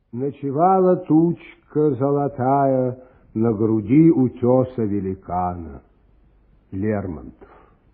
Ночевала тучка золотая на груди утеса великана. Лермонтов.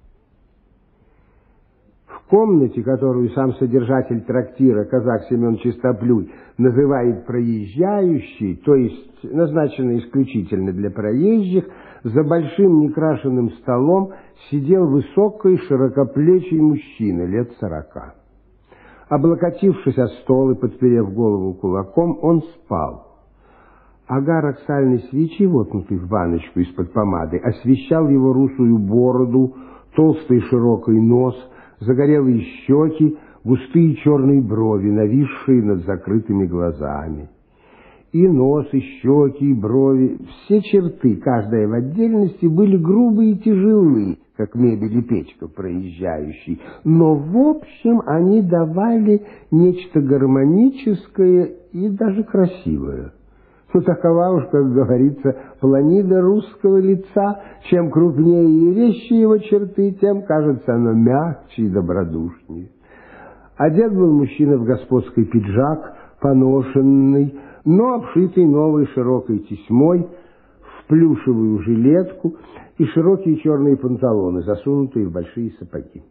В комнате, которую сам содержатель трактира, казак Семен Чистоплюй, называет проезжающей, то есть назначенной исключительно для проезжих, за большим некрашенным столом сидел высокий широкоплечий мужчина лет 40. Облокотившись о стол и подперев голову кулаком, он спал. Огарок сальной свечи, воткнутый в баночку из-под помады, освещал его русую бороду, толстый широкий нос, загорелые щеки, густые черные брови, нависшие над закрытыми глазами. И нос, и щеки, и брови, все черты, каждая в отдельности, были грубые и тяжелые, как мебель и печка проезжающей, но в общем они давали нечто гармоническое и даже красивое. Ну, такова уж, как говорится, планида русского лица. Чем крупнее и резче его черты, тем, кажется, оно мягче и добродушнее. Одет был мужчина в господский пиджак, поношенный, но обшитый новой широкой тесьмой, в плюшевую жилетку и широкие черные панталоны, засунутые в большие сапоги.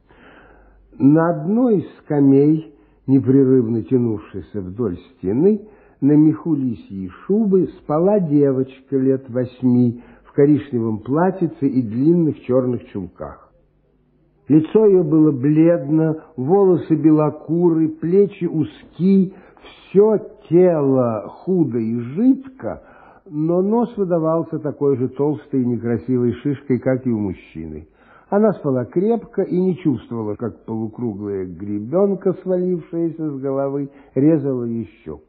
На одной из скамей, непрерывно тянувшейся вдоль стены, на меху лисьей шубы спала девочка лет 8 в коричневом платьице и длинных черных чулках. Лицо ее было бледно, волосы белокуры, плечи узки, все тело худо и жидко, но нос выдавался такой же толстой и некрасивой шишкой, как и у мужчины. Она спала крепко и не чувствовала, как полукруглая гребенка, свалившаяся с головы, резала ей щеку.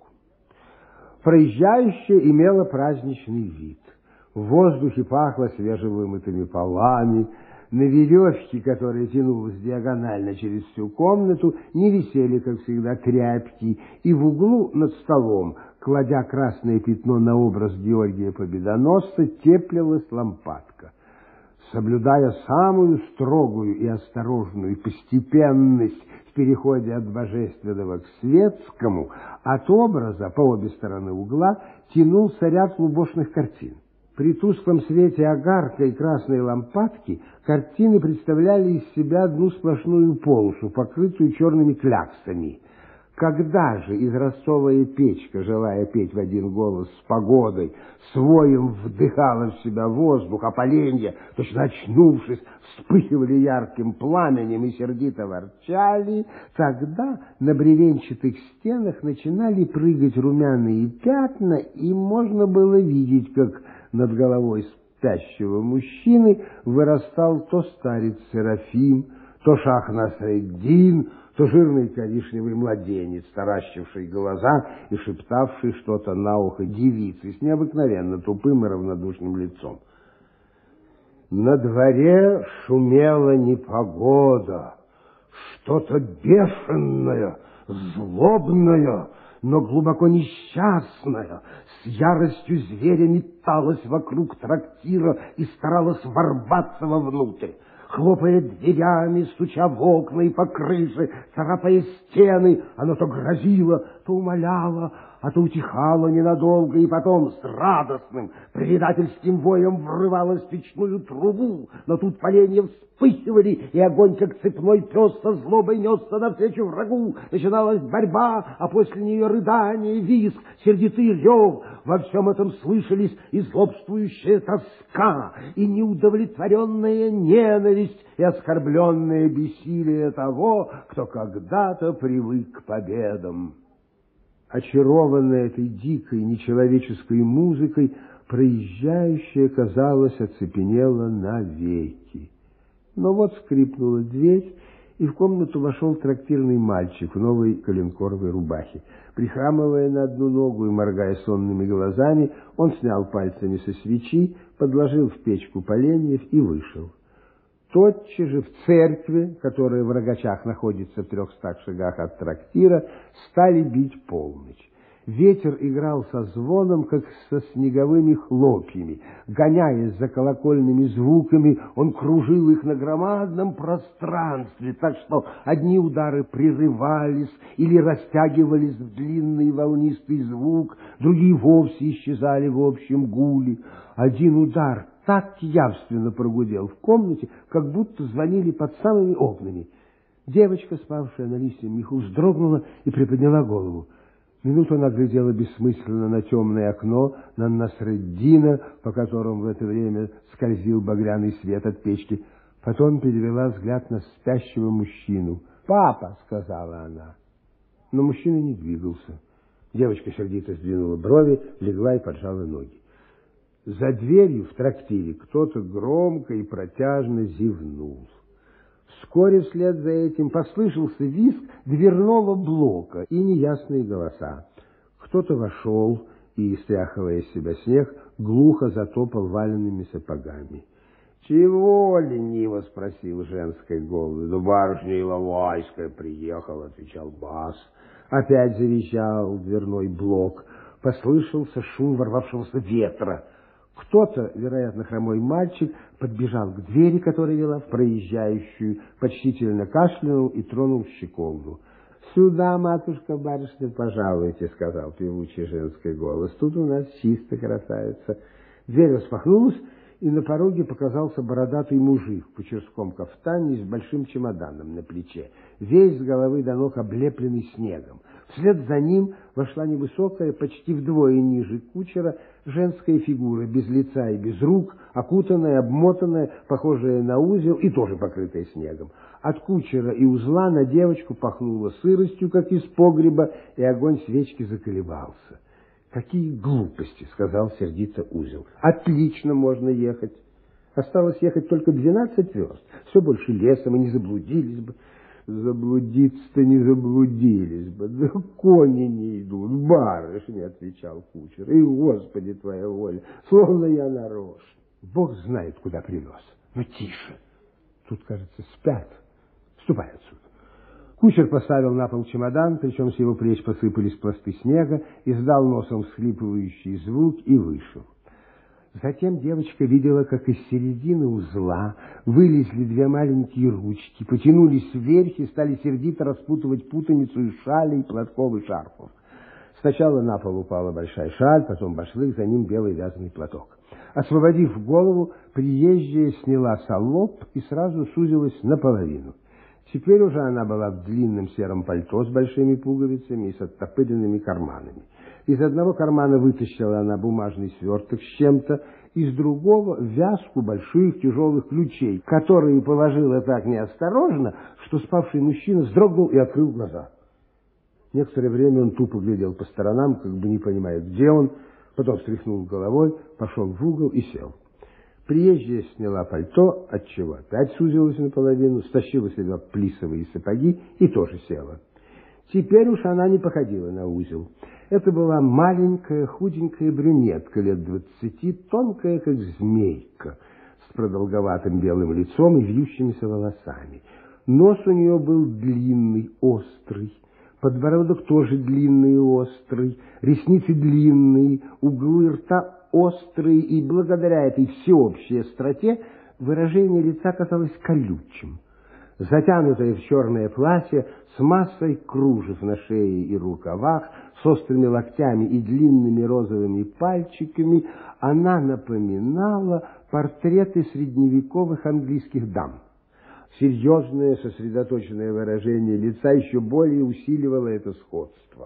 Проезжающая имела праздничный вид. В воздухе пахло свежевымытыми полами. На веревке, которая тянулась диагонально через всю комнату, не висели, как всегда, тряпки, и в углу над столом, кладя красное пятно на образ Георгия Победоносца, теплилась лампадка. Соблюдая самую строгую и осторожную постепенность в переходе от божественного к светскому, от образа по обе стороны угла тянулся ряд лубошных картин. При тусклом свете огарка и красной лампадки картины представляли из себя одну сплошную полосу, покрытую черными кляксами. Когда же изразцовая печка, желая петь в один голос с погодой, своим вдыхала в себя воздух, а поленья, точно очнувшись, вспыхивали ярким пламенем и сердито ворчали, тогда на бревенчатых стенах начинали прыгать румяные пятна, и можно было видеть, как над головой спящего мужчины вырастал то старец Серафим, то шах Насреддин, то жирный коричневый младенец, таращивший глаза и шептавший что-то на ухо девицы с необыкновенно тупым и равнодушным лицом. На дворе шумела непогода, что-то бешеное, злобное, но глубоко несчастное, с яростью зверя металась вокруг трактира и старалась ворваться вовнутрь. Хлопая дверями, стуча в окна и по крыше, царапая стены, оно то грозило, то умоляло, а то утихало ненадолго, и потом с радостным предательским воем врывалось в печную трубу, но тут поленья вспыхивали, и огонь, как цепной пес, со злобой несся навстречу врагу. Начиналась борьба, а после нее рыдание, визг, сердитый рев. Во всем этом слышались и злобствующая тоска, и неудовлетворенная ненависть, и оскорбленное бессилие того, кто когда-то привык к победам. Очарованная этой дикой нечеловеческой музыкой, проезжающая, казалось, оцепенела навеки. Но вот скрипнула дверь, и в комнату вошел трактирный мальчик в новой коленкоровой рубахе. Прихрамывая на одну ногу и моргая сонными глазами, он снял пальцами со свечи, подложил в печку поленьев и вышел. Тотчас же в церкви, которая в Рогачах находится в 300 шагах от трактира, стали бить полночь. Ветер играл со звоном, как со снеговыми хлопьями. Гоняясь за колокольными звуками, он кружил их на громадном пространстве, так что одни удары прерывались или растягивались в длинный волнистый звук, другие вовсе исчезали в общем гуле. Один удар так явственно прогудел в комнате, как будто звонили под самыми окнами. Девочка, спавшая на листьем меху, вздрогнула и приподняла голову. Минуту она глядела бессмысленно на темное окно, на Насреддина, по которому в это время скользил багряный свет от печки. Потом перевела взгляд на спящего мужчину. «Папа!» — сказала она. Но мужчина не двигался. Девочка сердито сдвинула брови, легла и поджала ноги. За дверью в трактире кто-то громко и протяжно зевнул. Вскоре вслед за этим послышался визг дверного блока и неясные голоса. Кто-то вошел и, стряхивая с себя снег, глухо затопал валенными сапогами. «Чего?» — лениво спросил женский голос. «Да барышня Иловайская приехала», — отвечал бас. Опять завизжал дверной блок. Послышался шум ворвавшегося ветра. Кто-то, вероятно, хромой мальчик, подбежал к двери, которая вела в проезжающую, почтительно кашлянул и тронул щеколду. «Сюда, матушка-барышня, пожалуйте», — сказал певучий женский голос. «Тут у нас чисто, красавица». Дверь распахнулась, и на пороге показался бородатый мужик в кучерском кафтане с большим чемоданом на плече, весь с головы до ног облепленный снегом. Вслед за ним вошла невысокая, почти вдвое ниже кучера, женская фигура, без лица и без рук, окутанная, обмотанная, похожая на узел и тоже покрытая снегом. От кучера и узла на девочку пахнуло сыростью, как из погреба, и огонь свечки заколебался. «Какие глупости!» — сказал сердито узел. «Отлично можно ехать. Осталось ехать только 12 верст. Все больше лесом, и не заблудились бы». «Заблудиться-то не заблудились бы, да кони не идут, барышня», — отвечал кучер. «И, Господи, твоя воля, словно я нарочно». «Бог знает, куда привез. Но тише. Тут, кажется, спят. Ступай отсюда». Кучер поставил на пол чемодан, причем с его плеч посыпались пласты снега, издал носом всхлипывающий звук и вышел. Затем девочка видела, как из середины узла вылезли две маленькие ручки, потянулись вверх и стали сердито распутывать путаницу из шалей, платков и шарфов. Сначала на пол упала большая шаль, потом башлык, за ним белый вязаный платок. Освободив голову, приезжая сняла салоп и сразу сузилась наполовину. Теперь уже она была в длинном сером пальто с большими пуговицами и с оттопыренными карманами. Из одного кармана вытащила она бумажный сверток с чем-то, из другого вязку больших тяжелых ключей, которые положила так неосторожно, что спавший мужчина вздрогнул и открыл глаза. Некоторое время он тупо глядел по сторонам, как бы не понимая, где он, потом встряхнул головой, пошел в угол и сел. Приезжая сняла пальто, отчего опять сузилась наполовину, стащила с себя плисовые сапоги и тоже села. Теперь уж она не походила на узел. Это была маленькая худенькая брюнетка лет 20, тонкая, как змейка, с продолговатым белым лицом и вьющимися волосами. Нос у нее был длинный, острый, подбородок тоже длинный и острый, ресницы длинные, углы рта острые, и благодаря этой всеобщей остроте выражение лица казалось колючим. Затянутая в черное платье, с массой кружев на шее и рукавах, с острыми локтями и длинными розовыми пальчиками, она напоминала портреты средневековых английских дам. Серьезное, сосредоточенное выражение лица еще более усиливало это сходство.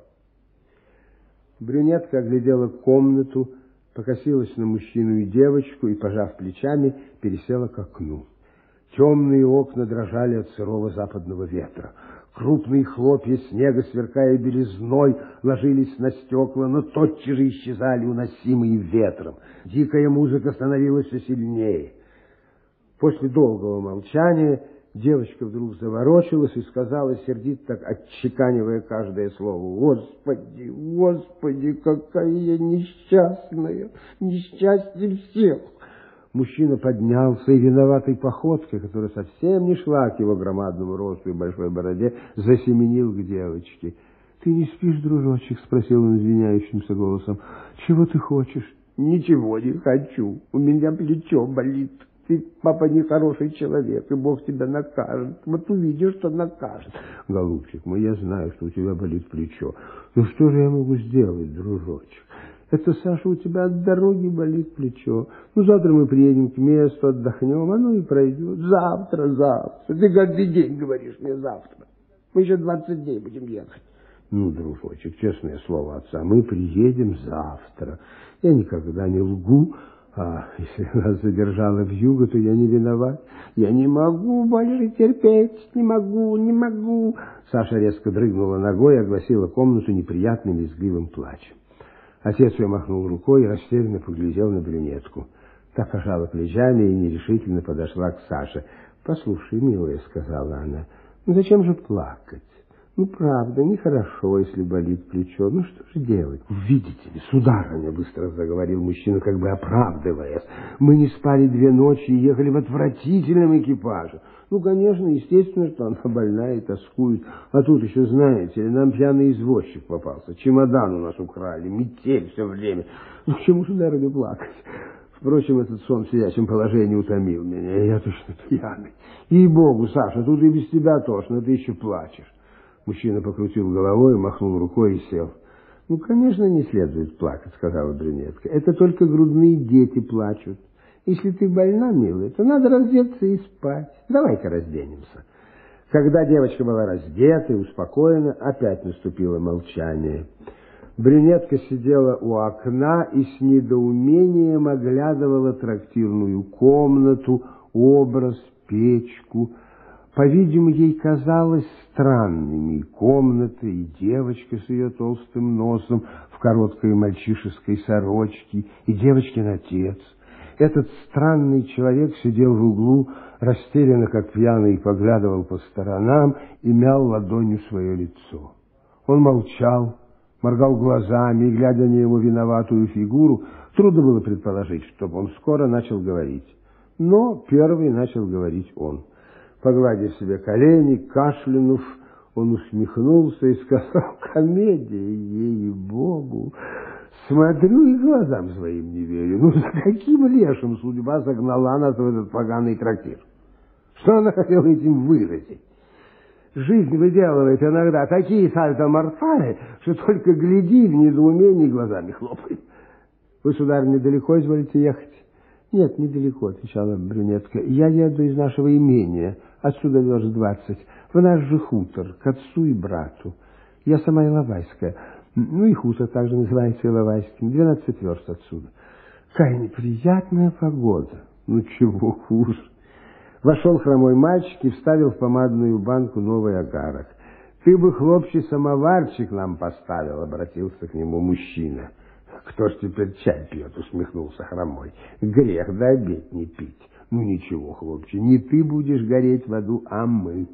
Брюнетка оглядела комнату, покосилась на мужчину и девочку и, пожав плечами, пересела к окну. Темные окна дрожали от сырого западного ветра. Крупные хлопья снега, сверкая белизной, ложились на стекла, но тотчас же исчезали, уносимые ветром. Дикая музыка становилась все сильнее. После долгого молчания девочка вдруг заворочилась и сказала, сердито так отчеканивая каждое слово: «Господи, Господи, какая я несчастная! Несчастье всех!» Мужчина поднялся и виноватой походкой, которая совсем не шла к его громадному росту и большой бороде, засеменил к девочке. Ты не спишь, дружочек? Спросил он извиняющимся голосом. Чего ты хочешь? Ничего не хочу. У меня плечо болит. Ты, папа, нехороший человек, и Бог тебя накажет. Вот увидишь, что накажет. Голубчик мой, я знаю, что у тебя болит плечо. Ну что же я могу сделать, дружочек? Это, Саша, у тебя от дороги болит плечо. Ну, завтра мы приедем к месту, отдохнем, оно и пройдет. Завтра. Ты каждый день говоришь мне завтра. Мы еще 20 дней будем ехать. Ну, дружочек, честное слово отца, мы приедем завтра. Я никогда не лгу. А если нас задержала вьюга, то я не виноват. Я не могу больше терпеть, не могу. Саша резко дрыгнула ногой и огласила комнату неприятным визгливым плачем. Отец ее махнул рукой и растерянно поглядел на брюнетку. Та пожала плечами и нерешительно подошла к Саше. «Послушай, милая», — сказала она, — «ну зачем же плакать? Ну, правда, нехорошо, если болит плечо. Ну, что же делать?» «Видите ли, сударыня», — быстро заговорил мужчина, как бы оправдываясь, «мы не спали 2 ночи и ехали в отвратительном экипаже. Ну, конечно, естественно, что она больная и тоскует. А тут еще, знаете ли, нам пьяный извозчик попался. Чемодан у нас украли, метель все время. Ну, к чему, сударыня, плакать? Впрочем, этот сон в сидячем положении утомил меня. Я точно пьяный. Ей-богу, Саша, тут и без тебя тошно, ты еще плачешь». Мужчина покрутил головой, махнул рукой и сел. «Ну, конечно, не следует плакать», — сказала брюнетка. «Это только грудные дети плачут. Если ты больна, милая, то надо раздеться и спать. Давай-ка разденемся». Когда девочка была раздета и успокоена, опять наступило молчание. Брюнетка сидела у окна и с недоумением оглядывала трактирную комнату, образ, печку. По-видимому, ей казалось странными и комната, и девочка с ее толстым носом в короткой мальчишеской сорочке, и девочкин отец. Этот странный человек сидел в углу, растерянно, как пьяный, поглядывал по сторонам и мял ладонью свое лицо. Он молчал, моргал глазами, и, глядя на его виноватую фигуру, трудно было предположить, чтобы он скоро начал говорить. Но первый начал говорить он. Погладив себе колени, кашлянув, он усмехнулся и сказал: «Комедия, ей-богу! Смотрю и глазам своим не верю. Ну, за каким лешим судьба загнала нас в этот поганый трактир? Что она хотела этим выразить? Жизнь выделывает иногда такие сальто-мортали, что только гляди в недоумении глазами хлопает. Вы, сударь, недалеко изволите ехать?» «Нет, недалеко», — отвечала брюнетка. «Я еду из нашего имения, отсюда верст 20, в наш же хутор, к отцу и брату. Я сама Иловайская. Ну и хутор также называется Иловайским, 12 верст отсюда. Какая неприятная погода. Ну чего хуже». Вошел хромой мальчик и вставил в помадную банку новый огарок. «Ты бы, хлопче, самоварчик нам поставил», — обратился к нему мужчина. «Кто ж теперь чай пьет?» — усмехнулся хромой. «Грех да обед не пить». «Ну ничего, хлопче, не ты будешь гореть в аду, а мы».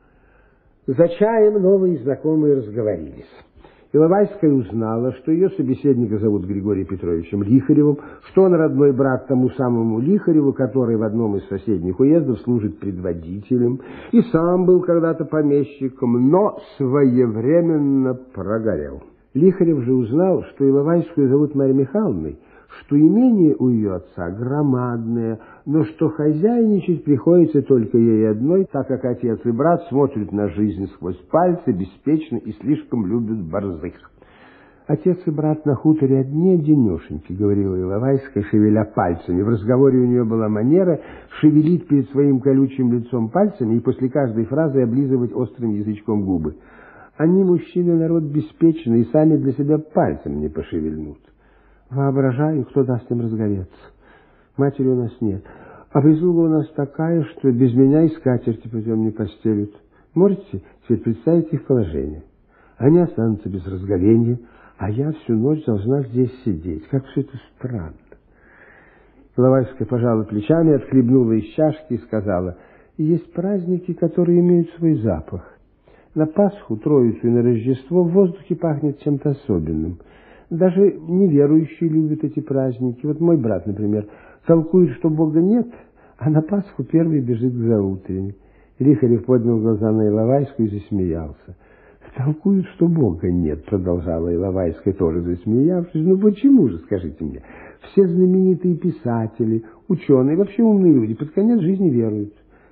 За чаем новые знакомые разговорились. Иловайская узнала, что ее собеседника зовут Григорием Петровичем Лихаревым, что он родной брат тому самому Лихареву, который в одном из соседних уездов служит предводителем, и сам был когда-то помещиком, но своевременно прогорел. Лихарев же узнал, что Иловайскую зовут Марьей Михайловной, что имение у ее отца громадное, но что хозяйничать приходится только ей одной, так как отец и брат смотрят на жизнь сквозь пальцы, беспечно и слишком любят борзых. «Отец и брат на хуторе одни-одинешеньки», — говорила Иловайская, шевеля пальцами. В разговоре у нее была манера шевелить перед своим колючим лицом пальцами и после каждой фразы облизывать острым язычком губы. «Они, мужчины, народ беспечный, и сами для себя пальцем не пошевельнут. Воображаю, кто даст им разгореться. Матери у нас нет, а прислуга у нас такая, что без меня и скатерти путем не постелют. Можете себе представить их положение? Они останутся без разговения, а я всю ночь должна здесь сидеть. Как все это странно». Иловайская пожала плечами, отхлебнула из чашки и сказала: «Есть праздники, которые имеют свой запах. На Пасху, Троицу и на Рождество в воздухе пахнет чем-то особенным. Даже неверующие любят эти праздники. Вот мой брат, например, толкует, что Бога нет, а на Пасху первый бежит к заутренне». Лихарев поднял глаза на Иловайскую и засмеялся. Толкуют, что Бога нет, продолжала Иловайская, тоже засмеявшись. Ну почему же, скажите мне, все знаменитые писатели, ученые, вообще умные люди под конец жизни веруют.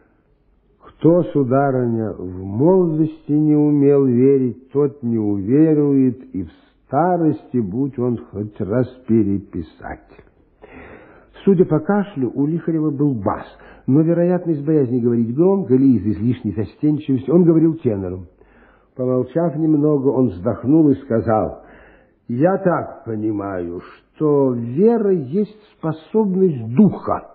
Кто, сударыня, в молодости не умел верить, тот не уверует, и в старости, будь он хоть раз переписатель. Судя по кашлю, у Лихарева был бас, но, вероятно, из боязни говорить громко или из излишней застенчивости, он говорил тенором. Помолчав немного, он вздохнул и сказал: «Я так понимаю, что вера есть способность духа.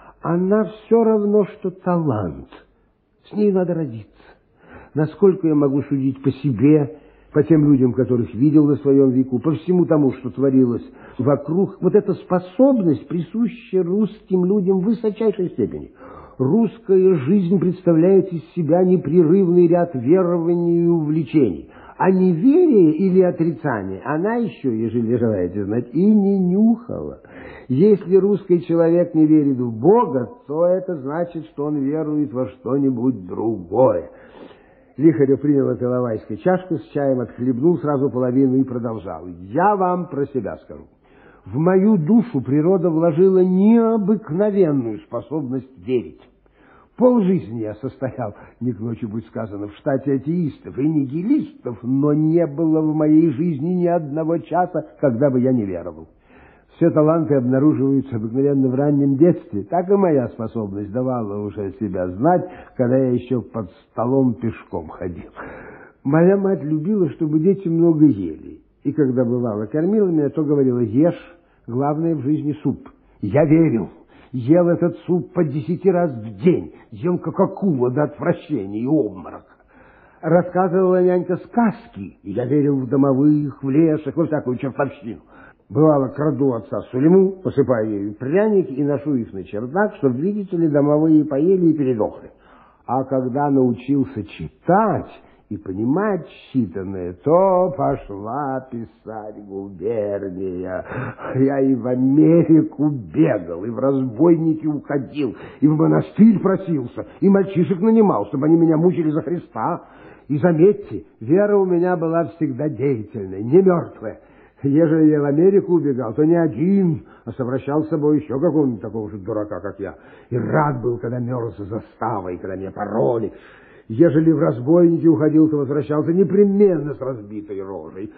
Она все равно, что талант. С ней надо родиться. Насколько я могу судить по себе, по тем людям, которых видел на своем веку, по всему тому, что творилось вокруг, вот эта способность присуща русским людям в высочайшей степени. Русская жизнь представляет из себя непрерывный ряд верований и увлечений. А неверие или отрицание она еще, ежели желаете знать, и не нюхала. Если русский человек не верит в Бога, то это значит, что он верует во что-нибудь другое». Лихарев принял от Иловайской чашку с чаем, отхлебнул сразу половину и продолжал: «Я вам про себя скажу. В мою душу природа вложила необыкновенную способность верить. Полжизни я состоял, не к ночи будь сказано, в штате атеистов и нигилистов, но не было в моей жизни ни одного часа, когда бы я не веровал. Все таланты обнаруживаются обыкновенно в раннем детстве. Так и моя способность давала уже себя знать, когда я еще под столом пешком ходил. Моя мать любила, чтобы дети много ели. И когда бывало кормила меня, то говорила: ешь, главное в жизни суп. Я верил. Ел этот суп по 10 раз в день. Ел как акула до отвращения и обморока. Рассказывала нянька сказки. Я верил в домовых, в леших, во всякую чертовщину. Бывало, краду отца сулиму, посыпаю ею пряники и ношу их на чердак, чтобы, видите ли, домовые поели и передохли. А когда научился читать и понимать читанное, то пошла писать губерния. Я и в Америку бегал, и в разбойники уходил, и в монастырь просился, и мальчишек нанимал, чтобы они меня мучили за Христа. И заметьте, вера у меня была всегда деятельная, не мертвая. Ежели я в Америку убегал, то не один, а совращал с собой еще какого-нибудь такого же дурака, как я. И рад был, когда мерз за заставой, когда меня пороли. Ежели в разбойники уходил, то возвращался непременно с разбитой рожей.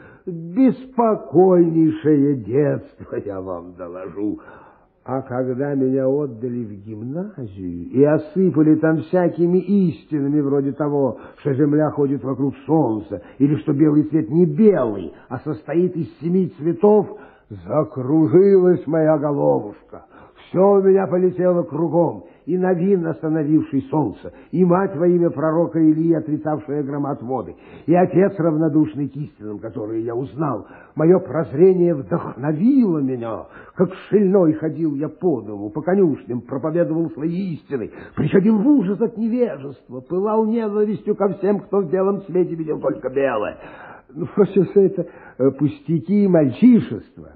Беспокойнейшее детство, я вам доложу. А когда меня отдали в гимназию и осыпали там всякими истинами, вроде того, что земля ходит вокруг солнца, или что белый цвет не белый, а состоит из 7 цветов, закружилась моя головушка. Все у меня полетело кругом, и Новин, остановивший солнце, и мать во имя пророка Илии, отрицавшая громад воды, и отец, равнодушный к истинам, которые я узнал. Мое прозрение вдохновило меня. Как шельной ходил я по дому, по конюшням, проповедовал свои истины, приходил в ужас от невежества, пылал ненавистью ко всем, кто в белом свете видел только белое. Ну, все это пустяки и мальчишество.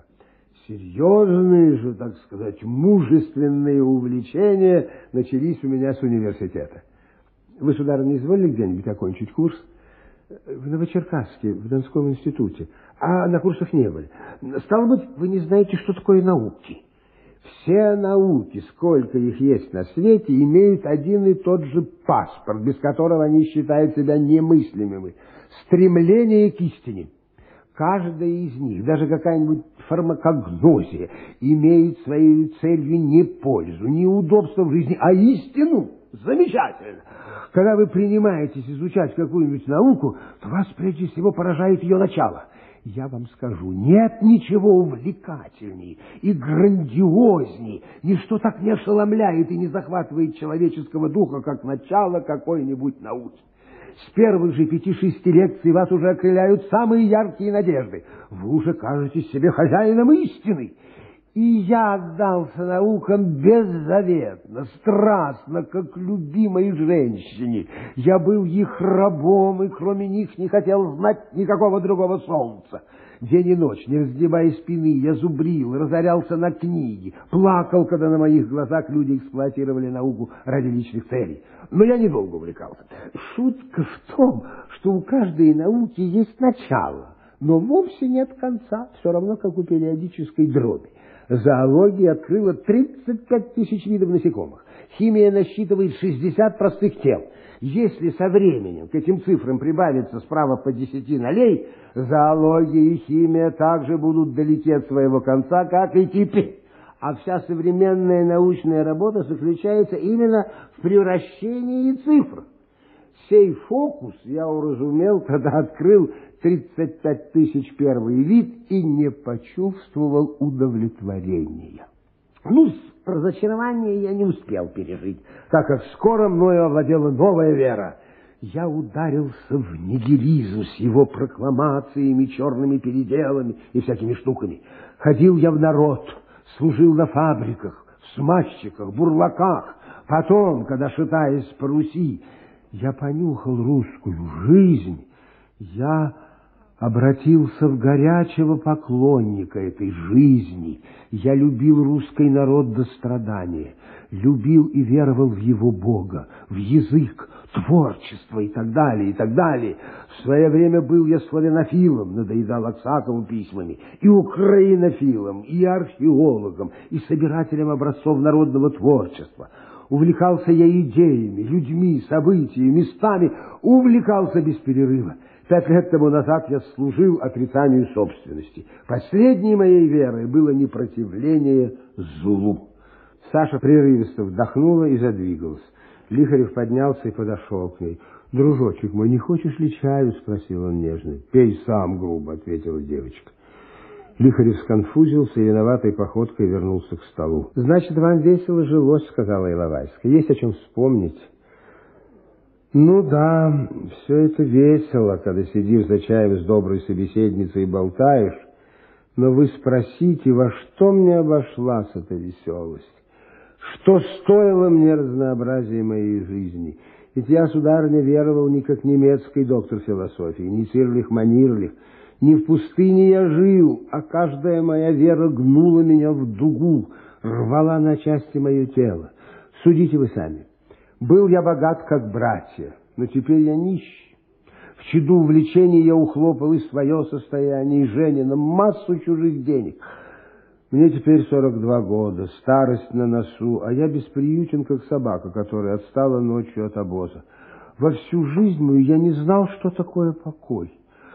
Серьезные же, так сказать, мужественные увлечения начались у меня с университета. Вы, сударыня, изволили где-нибудь окончить курс? В Новочеркасске, в Донском институте. А на курсах не были. Стало быть, вы не знаете, что такое науки. Все науки, сколько их есть на свете, имеют один и тот же паспорт, без которого они считают себя немыслимыми. Стремление к истине. Каждая из них, даже какая-нибудь фармакогнозия, имеет своей целью не пользу, не удобство в жизни, а истину. Замечательно! Когда вы принимаетесь изучать какую-нибудь науку, то вас прежде всего поражает ее начало. Я вам скажу, нет ничего увлекательней и грандиозней, ничто так не ошеломляет и не захватывает человеческого духа, как начало какой-нибудь науки. С первых же 5-6 лекций вас уже окрыляют самые яркие надежды. Вы уже кажетесь себе хозяином истины. И я отдался наукам беззаветно, страстно, как любимой женщине. Я был их рабом, и кроме них не хотел знать никакого другого солнца. День и ночь, не разгибая спины, я зубрил, разорялся на книги, плакал, когда на моих глазах люди эксплуатировали науку ради личных целей. Но я недолго увлекался. Шутка в том, что у каждой науки есть начало, но вовсе нет конца, все равно, как у периодической дроби. Зоология открыла 35 тысяч видов насекомых. Химия насчитывает 60 простых тел. Если со временем к этим цифрам прибавится справа по 10 нолей, зоология и химия также будут далеки от своего конца, как и теперь. А вся современная научная работа заключается именно в превращении цифр. Сей фокус я уразумел, когда открыл 35 тысяч первый вид и не почувствовал удовлетворения. Разочарование я не успел пережить, так как скоро мною овладела новая вера. Я ударился в нигилизм с его прокламациями, черными переделами и всякими штуками. Ходил я в народ, служил на фабриках, в смазчиках, бурлаках. Потом, когда, шатаясь по Руси, я понюхал русскую жизнь, я обратился в горячего поклонника этой жизни. Я любил русский народ до страдания, любил и веровал в его Бога, в язык, творчество и так далее, и так далее. В свое время был я славянофилом, надоедал Аксакову письмами, и украинофилом, и археологом, и собирателем образцов народного творчества. Увлекался я идеями, людьми, событиями, местами, увлекался без перерыва. 5 лет тому назад я служил отрицанию собственности. Последней моей верой было непротивление злу. Саша прерывисто вдохнула и задвигалась. Лихарев поднялся и подошел к ней. «Дружочек мой, не хочешь ли чаю?» — спросил он нежно. «Пей сам», — грубо ответила девочка. Лихарев сконфузился и виноватой походкой вернулся к столу. «Значит, вам весело жилось», — сказала Иловайская. «Есть о чем вспомнить». «Ну да, все это весело, когда сидишь за чаем с доброй собеседницей и болтаешь. Но вы спросите, во что мне обошлась эта веселость? Что стоило мне разнообразие моей жизни? Ведь я, сударыня, веровал не как немецкий доктор философии, не Цирлих-Манирлих. Не в пустыне я жил, а каждая моя вера гнула меня в дугу, рвала на части мое тело. Судите вы сами. Был я богат, как братья, но теперь я нищий. В чаду увлечений я ухлопал и свое состояние, и Женина, массу чужих денег. Мне теперь 42 года, старость на носу, а я бесприютен, как собака, которая отстала ночью от обоза. Во всю жизнь мою я не знал, что такое покой.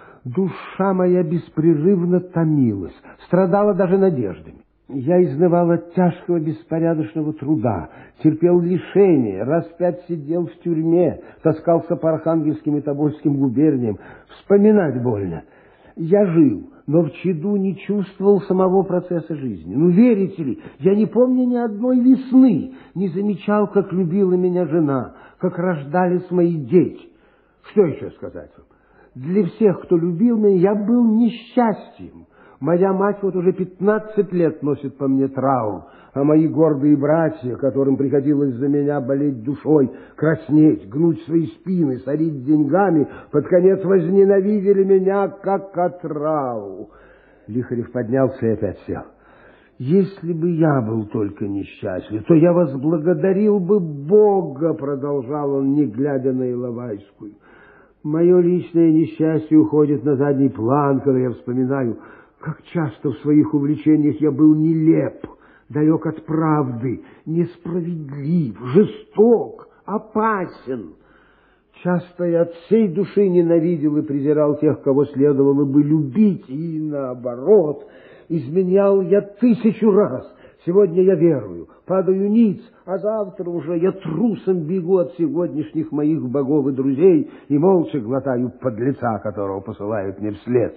Душа моя беспрерывно томилась, страдала даже надеждами. Я изнывал от тяжкого беспорядочного труда, терпел лишения, раз 5 сидел в тюрьме, таскался по Архангельским и Тобольским губерниям. Вспоминать больно. Я жил, но в чаду не чувствовал самого процесса жизни. Верите ли, я не помню ни одной весны, не замечал, как любила меня жена, как рождались мои дети. Что еще сказать вам? Для всех, кто любил меня, я был несчастьем. Моя мать вот уже 15 лет носит по мне траур, а мои гордые братья, которым приходилось за меня болеть душой, краснеть, гнуть свои спины, сорить деньгами, под конец возненавидели меня, как отраву. Лихарев поднялся и опять сел. «Если бы я был только несчастлив, то я возблагодарил бы Бога», — продолжал он, не глядя на Иловайскую. «Мое личное несчастье уходит на задний план, когда я вспоминаю, как часто в своих увлечениях я был нелеп, далек от правды, несправедлив, жесток, опасен. Часто я от всей души ненавидел и презирал тех, кого следовало бы любить, и наоборот, изменял я 1000 раз. Сегодня я верую, падаю ниц, а завтра уже я трусом бегу от сегодняшних моих богов и друзей и молча глотаю подлеца, которого посылают мне вслед.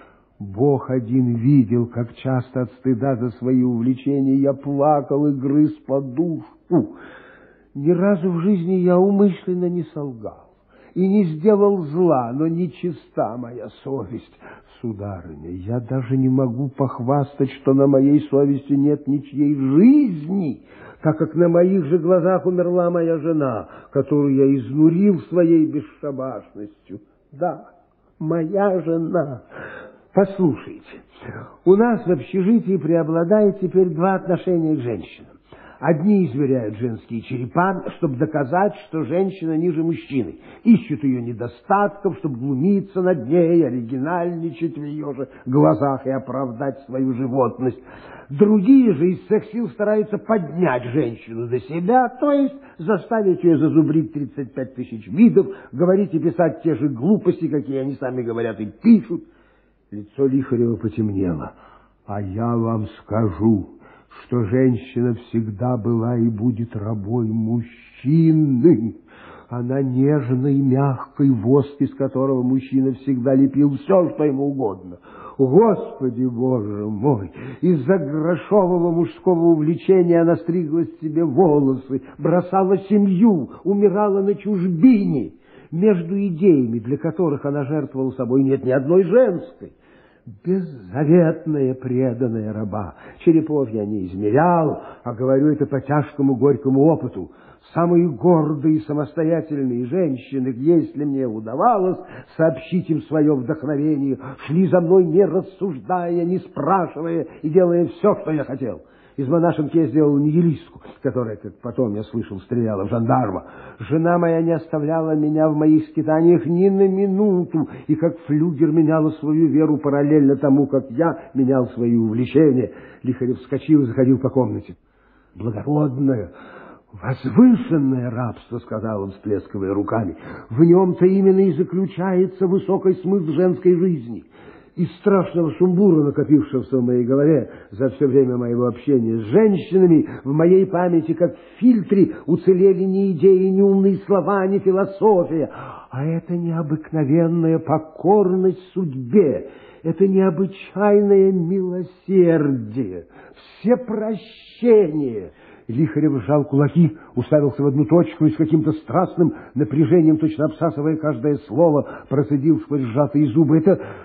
Бог один видел, как часто от стыда за свои увлечения я плакал и грыз подушку. Ни разу в жизни я умышленно не солгал. и не сделал зла, но нечиста моя совесть. Сударыня, я даже не могу похвастать, что на моей совести нет ничьей жизни, так как на моих же глазах умерла моя жена, которую я изнурил своей бесшабашностью. Да, моя жена. Послушайте, у нас в общежитии преобладает теперь два отношения к женщинам. Одни измеряют женские черепа, чтобы доказать, что женщина ниже мужчины. Ищут ее недостатков, чтобы глумиться над ней, оригинальничать в ее же глазах и оправдать свою животность. Другие же из всех сил стараются поднять женщину до себя, то есть заставить ее зазубрить 35 тысяч видов, говорить и писать те же глупости, какие они сами говорят и пишут. Лицо Лихарева потемнело. А я вам скажу, что женщина всегда была и будет рабой мужчины. Она нежной, мягкой, воск, из которого мужчина всегда лепил все, что ему угодно. Господи, Боже мой! Из-за грошового мужского увлечения она стригла себе волосы, бросала семью, умирала на чужбине. Между идеями, для которых она жертвовала собой, нет ни одной женской. Беззаветная, преданная раба. Черепов я не измерял, а говорю это по тяжкому горькому опыту. Самые гордые и самостоятельные женщины, если мне удавалось сообщить им свое вдохновение, шли за мной, не рассуждая, не спрашивая и делая все, что я хотел. Из монашенки я сделал нигилистку, которая, как потом я слышал, стреляла в жандарма. Жена моя не оставляла меня в моих скитаниях ни на минуту, и как флюгер меняла свою веру параллельно тому, как я менял свои увлечения. Лихарев вскочил и заходил по комнате. Благородное, возвышенное рабство, сказал он, всплескивая руками. В нем-то именно и заключается высокий смысл женской жизни. Из страшного сумбура, накопившегося в моей голове за все время моего общения с женщинами, в моей памяти, как в фильтре, уцелели ни идеи, ни умные слова, ни философия. А это необыкновенная покорность судьбе, это необычайное милосердие, все прощения. Лихарев сжал кулаки, уставился в одну точку и с каким-то страстным напряжением, точно обсасывая каждое слово, процедил сквозь сжатые зубы.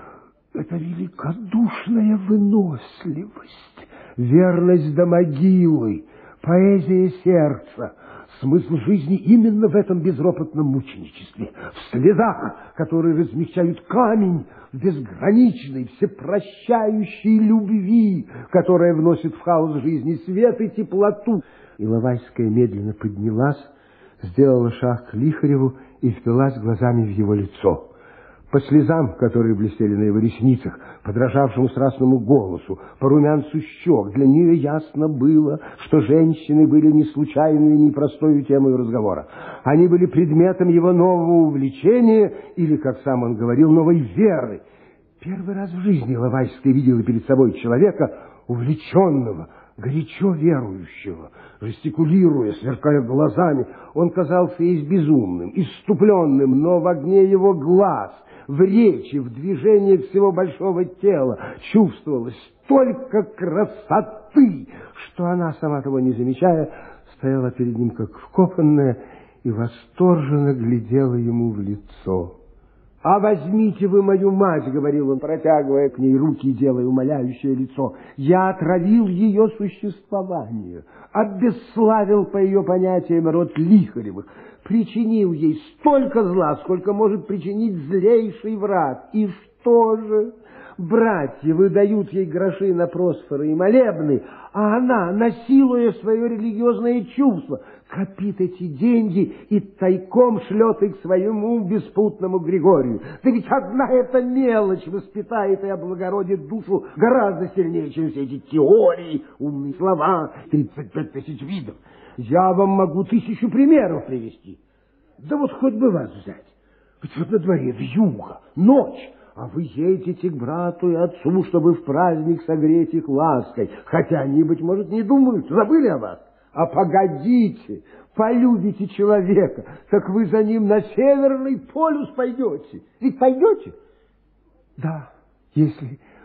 Это великодушная выносливость, верность до могилы, поэзия сердца, смысл жизни именно в этом безропотном мученичестве, в слезах, которые размягчают камень, в безграничной, всепрощающей любви, которая вносит в хаос жизни свет и теплоту. Иловайская медленно поднялась, сделала шаг к Лихареву и впилась глазами в его лицо. По слезам, которые блестели на его ресницах, по дрожавшему страстному голосу, по румянцу щек, для нее ясно было, что женщины были не случайной и непростой темой разговора. Они были предметом его нового увлечения или, как сам он говорил, новой веры. Первый раз в жизни Иловайская видела перед собой человека, увлеченного, горячо верующего. Жестикулируя, сверкая глазами, он казался ей безумным, исступленным, но в огне его глаз, в речи, в движениях всего большого тела чувствовалось столько красоты, что она, сама того не замечая, стояла перед ним как вкопанная и восторженно глядела ему в лицо. «А возьмите вы мою мать», — говорил он, протягивая к ней руки и делая умоляющее лицо. «Я отравил ее существование, обесславил по ее понятиям род Лихаревых, причинил ей столько зла, сколько может причинить злейший враг. И что же? Братья выдают ей гроши на просфоры и молебны, а она, насилуя свое религиозное чувство, копит эти деньги и тайком шлет их своему беспутному Григорию. Да ведь одна эта мелочь воспитает и облагородит душу гораздо сильнее, чем все эти теории, умные слова, 35 тысяч видов. Я вам могу 1000 примеров привести. Да вот хоть бы вас взять. Ведь вот на дворе вьюга, ночь, а вы едете к брату и отцу, чтобы в праздник согреть их лаской. Хотя они, быть может, не думают, забыли о вас. А погодите, полюбите человека, так вы за ним на Северный полюс пойдете. Ведь пойдете? Да, если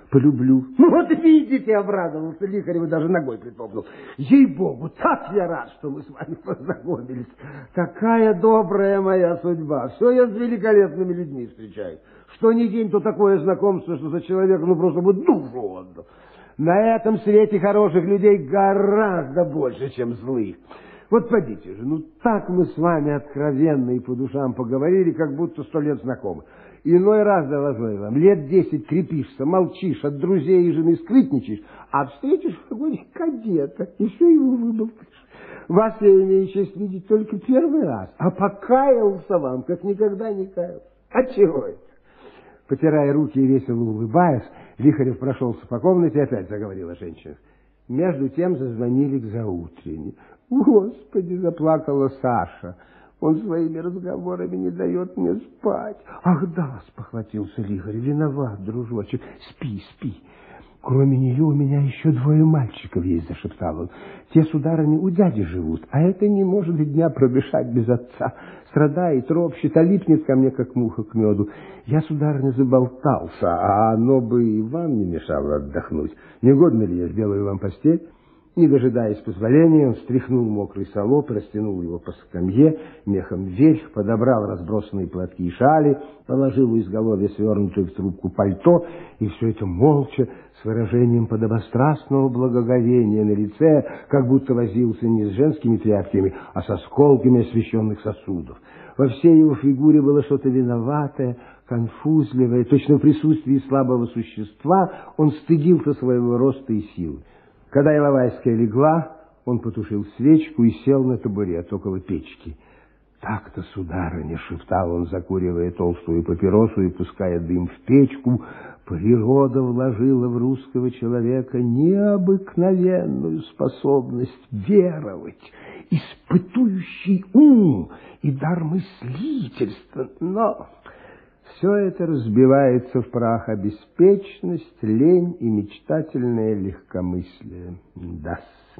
Полюблю. Ну вот видите, обрадовался Лихарев и даже ногой притопнул. Ей-богу, так я рад, что мы с вами познакомились. Такая добрая моя судьба. Все я с великолепными людьми встречаюсь. Что ни день, то такое знакомство, что за человека ну просто бы душу отдал. На этом свете хороших людей гораздо больше, чем злых. Вот подите же, ну так мы с вами откровенно и по душам поговорили, как будто 100 лет знакомы. Иной раз, доложу я вам, лет 10 крепишься, молчишь, от друзей и жены скрытничаешь, а встретишь какого-нибудь кадета, еще его выболтаешь. Вас я имею честь видеть только первый раз, а покаялся вам, как никогда не каялся. А чего это? Потирая руки и весело улыбаясь, Лихарев прошелся по комнате и опять заговорил о женщинах. Между тем зазвонили к заутренне. Господи, заплакала Саша. Он своими разговорами не дает мне спать. Ах да, спохватился Лихарев, виноват, дружочек. Спи, спи. Кроме нее у меня еще 2 мальчиков есть, зашептал он. Те, сударыня, у дяди живут, а это не может и дня пробежать без отца. Страдает, ропщет, а липнет ко мне, как муха к меду. Я, сударыня, заболтался, а оно бы и вам не мешало отдохнуть. Не угодно ли я сделаю вам постель? Не дожидаясь позволения, он стряхнул мокрый салоп, растянул его по скамье, мехом вверх, подобрал разбросанные платки и шали, положил у изголовья свернутую в трубку пальто, и все это молча, с выражением подобострастного благоговения на лице, как будто возился не с женскими тряпками, а со осколками освященных сосудов. Во всей его фигуре было что-то виноватое, конфузливое, точно в присутствии слабого существа он стыдился своего роста и силы. Когда Иловайская легла, он потушил свечку и сел на табурет около печки. «Так-то, сударыня», — шептал он, закуривая толстую папиросу и пуская дым в печку, «природа вложила в русского человека необыкновенную способность веровать, испытующий ум и дар мыслительства, но...» Все это разбивается в прах, а беспечность, лень и мечтательное легкомыслие. Да-с.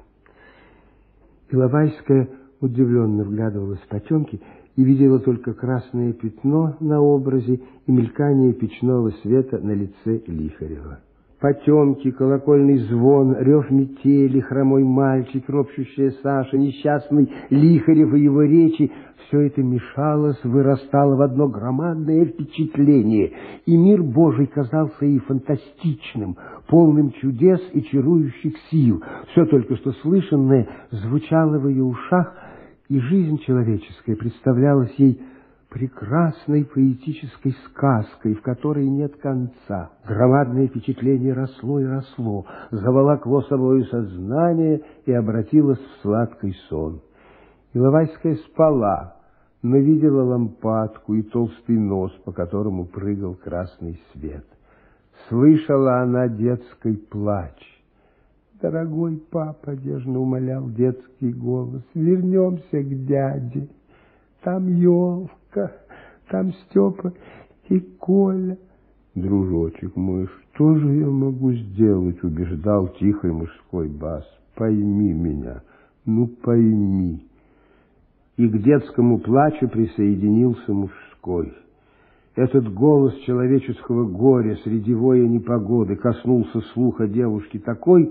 Иловайская удивленно вглядывалась в потемки и видела только красное пятно на образе и мелькание печного света на лице Лихарева. Потемки, колокольный звон, рев метели, хромой мальчик, ропщущая Саша, несчастный Лихарев и его речи — все это мешалось, вырастало в одно громадное впечатление, и мир Божий казался ей фантастичным, полным чудес и чарующих сил. Все только что слышанное звучало в ее ушах, и жизнь человеческая представлялась ей прекрасной поэтической сказкой, в которой нет конца. Громадное впечатление росло и росло, заволокло собою сознание и обратилось в сладкий сон. Иловайская спала, но видела лампадку и толстый нос, по которому прыгал красный свет. Слышала она детский плач. «Дорогой папа», — нежно умолял детский голос, — «вернемся к дяде. Там елка, там Степа и Коля». «Дружочек мой, что же я могу сделать?» — убеждал тихий мужской бас. «Пойми меня, ну пойми». И к детскому плачу присоединился мужской. Этот голос человеческого горя среди воя непогоды коснулся слуха девушки такой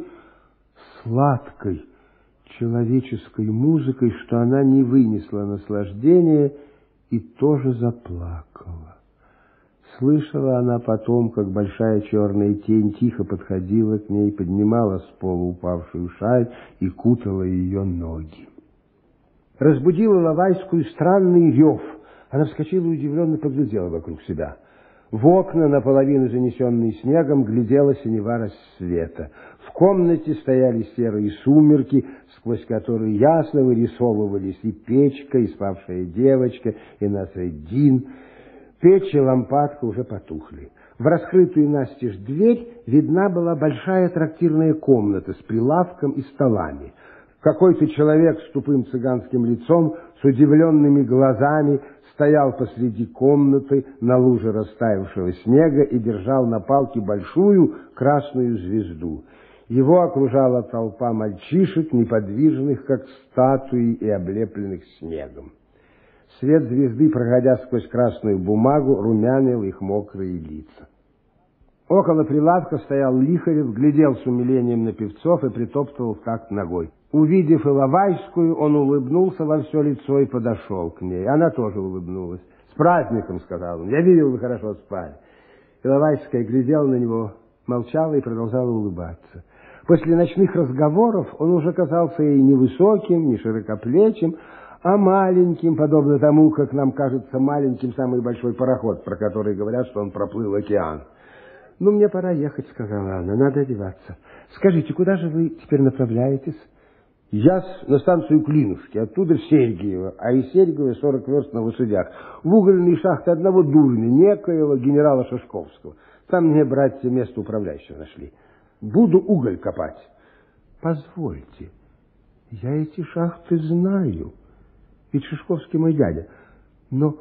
сладкой человеческой музыкой, что она не вынесла наслаждения и тоже заплакала. Слышала она потом, как большая черная тень тихо подходила к ней, поднимала с пола упавшую шаль и кутала ее ноги. Разбудила Иловайскую странный рев. Она вскочила и удивленно поглядела вокруг себя. В окна, наполовину занесенные снегом, глядела синева рассвета. В комнате стояли серые сумерки, сквозь которые ясно вырисовывались и печка, и спавшая девочка, и Насреддин. Печь и лампадка уже потухли. В раскрытую настежь дверь видна была большая трактирная комната с прилавком и столами. Какой-то человек с тупым цыганским лицом, с удивленными глазами, стоял посреди комнаты на луже растаявшего снега и держал на палке большую красную звезду. Его окружала толпа мальчишек, неподвижных, как статуи, и облепленных снегом. Свет звезды, проходя сквозь красную бумагу, румянил их мокрые лица. Около прилавка стоял Лихарев, глядел с умилением на певцов и притоптывал в такт ногой. Увидев Иловайскую, он улыбнулся во все лицо и подошел к ней. Она тоже улыбнулась. «С праздником!» — сказал он. «Я видел, вы хорошо спали». Иловайская глядела на него, молчала и продолжала улыбаться. После ночных разговоров он уже казался ей не высоким, не широкоплечим, а маленьким, подобно тому, как нам кажется маленьким самый большой пароход, про который говорят, что он проплыл океан. «Ну, мне пора ехать», — сказала она, — «надо одеваться. Скажите, куда же вы теперь направляетесь?» «Я на станцию Клинушки, оттуда в Сергиево, а из Сергиева 40 верст на лошадях, в угольные шахты одного дурня, некоего генерала Шашковского. Там мне, братья, место управляющего нашли. Буду уголь копать». «Позвольте, я эти шахты знаю, ведь Шашковский мой дядя, но...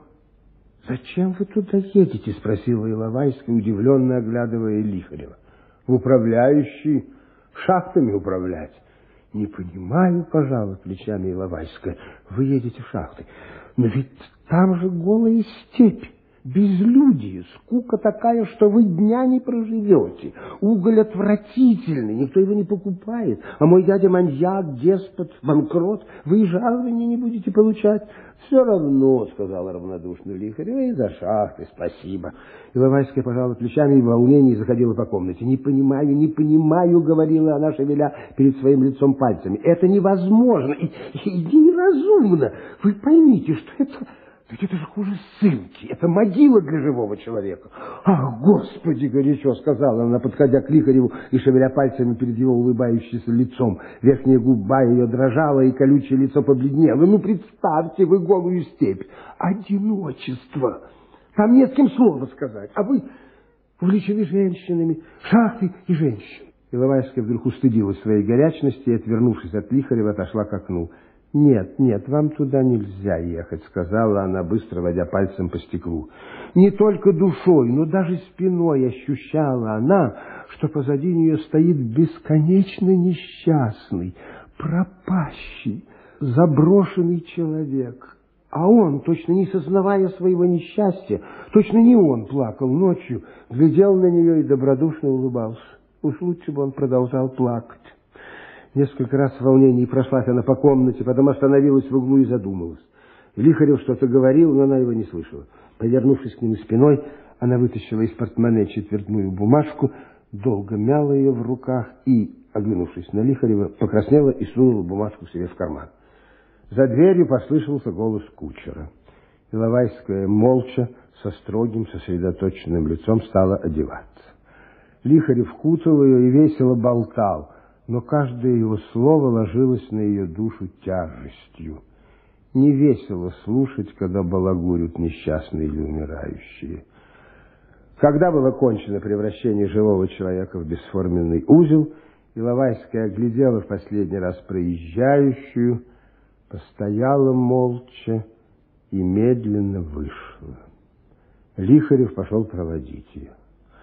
«Зачем вы туда едете?» — спросила Иловайская, удивленно оглядывая Лихарева. «В управляющий, шахтами управлять». «Не понимаю, пожалуй, плечами Иловайская. Вы едете в шахты, но ведь там же голая степь, безлюдие, скука такая, что вы дня не проживете. Уголь отвратительный, никто его не покупает, а мой дядя маньяк, деспот, банкрот, вы и жалования не будете получать». «Все равно», — сказала равнодушно Лихарева, — «и за шахты спасибо». Иловайская пожала плечами и в волнении заходила по комнате. «Не понимаю, не понимаю», — говорила она, шевеля перед своим лицом пальцами. «Это невозможно и неразумно. Вы поймите, что это... Ведь это же хуже ссылки, это могила для живого человека». «Ах, Господи!» — горячо сказала она, подходя к Лихареву и шевеля пальцами перед его улыбающимся лицом. Верхняя губа ее дрожала, и колючее лицо побледнело. «Ну, представьте вы голую степь! Одиночество! Там нет с кем слова сказать, а вы увлечены женщинами, шахты и женщин». Иловайская вдруг устыдилась своей горячности и, отвернувшись от Лихарева, отошла к окну. «Нет, нет, вам туда нельзя ехать», — сказала она, быстро водя пальцем по стеклу. Не только душой, но даже спиной ощущала она, что позади нее стоит бесконечно несчастный, пропащий, заброшенный человек. А он, точно не сознавая своего несчастья, точно не он плакал ночью, глядел на нее и добродушно улыбался. Уж лучше бы он продолжал плакать. Несколько раз в волнении прошлась она по комнате, потом остановилась в углу и задумалась. Лихарев что-то говорил, но она его не слышала. Повернувшись к нему спиной, она вытащила из портмоне четвертную бумажку, долго мяла ее в руках и, оглянувшись на Лихарева, покраснела и сунула бумажку себе в карман. За дверью послышался голос кучера. Иловайская молча, со строгим, сосредоточенным лицом стала одеваться. Лихарев кутал ее и весело болтал, но каждое его слово ложилось на ее душу тяжестью. Не весело слушать, когда балагурят несчастные или умирающие. Когда было кончено превращение живого человека в бесформенный узел, Иловайская оглядела в последний раз проезжающую, постояла молча и медленно вышла. Лихарев пошел проводить ее.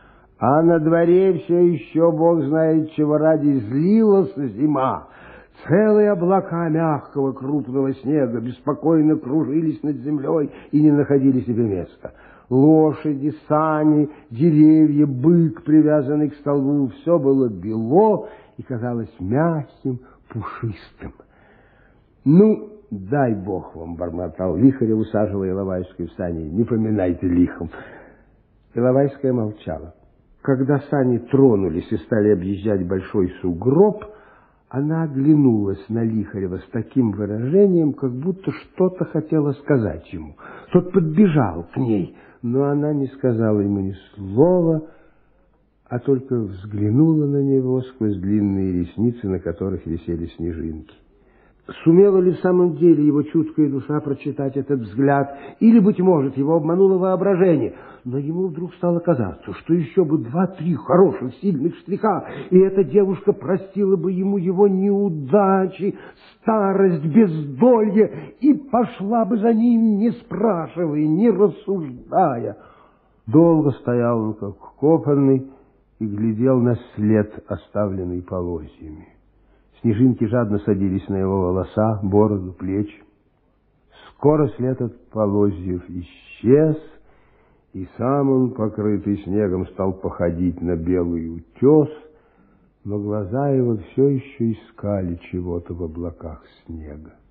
А на дворе все еще, бог знает чего ради, злилась зима. Целые облака мягкого крупного снега беспокойно кружились над землей и не находили себе места. Лошади, сани, деревья, бык, привязанный к столбу, все было бело и казалось мягким, пушистым. «Ну, дай бог вам», — бормотал Лихарев, усаживая Иловайскую в сани, — «не поминайте лихом». Иловайская молчала. Когда сани тронулись и стали объезжать большой сугроб, она оглянулась на Лихарева с таким выражением, как будто что-то хотела сказать ему. Тот подбежал к ней, но она не сказала ему ни слова, а только взглянула на него сквозь длинные ресницы, на которых висели снежинки. Сумела ли в самом деле его чуткая душа прочитать этот взгляд, или, быть может, его обмануло воображение? Но ему вдруг стало казаться, что еще бы 2-3 хороших, сильных штриха, и эта девушка простила бы ему его неудачи, старость, бездолье, и пошла бы за ним, не спрашивая, не рассуждая. Долго стоял он, как вкопанный, и глядел на след, оставленный полозьями. Снежинки жадно садились на его волоса, бороду, плечи. Скоро след от полозьев исчез, И сам он, покрытый снегом, стал походить на белый утес, но глаза его все еще искали чего-то в облаках снега.